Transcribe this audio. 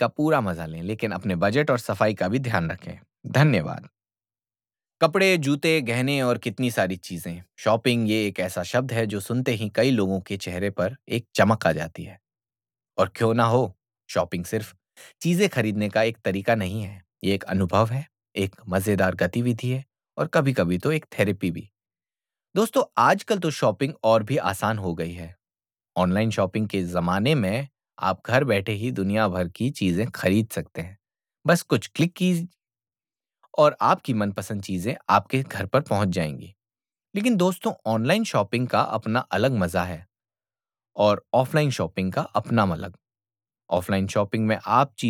का पूरा मजा लें, लेकिन अपने बजट और सफाई का भी ध्यान रखें। धन्यवाद। कपड़े, जूते, गहने और कितनी सारी चीजें। शॉपिंग ये एक ऐसा शब्द है जो सुनते ही कई लोगों के चेहरे पर एक चमक आ जाती है। और क्यों ना हो, शॉपिंग सिर्फ चीजें खरीदने का एक तरीका नहीं है। ये एक अनुभव है, एक मजेदार गतिविधि है और कभी-कभी तो एक थेरेपी भी। दोस्तों, आजकल तो शॉपिंग और भी आसान हो गई है। ऑनलाइन शॉपिंग के ज़माने में आप घर बैठे ही दुनिया भर की चीज़ें खरीद सकते हैं। बस कुछ क्लिक की और आपकी मनपसंद चीज़ें आपके घर पर पहुंच जाएंगी। लेकिन दोस्तों, ऑनलाइन शॉपिंग का अपना अलग मज़ा है और ऑफलाइन शॉपिंग का अपना अलग। ऑफलाइन शॉपिंग में आप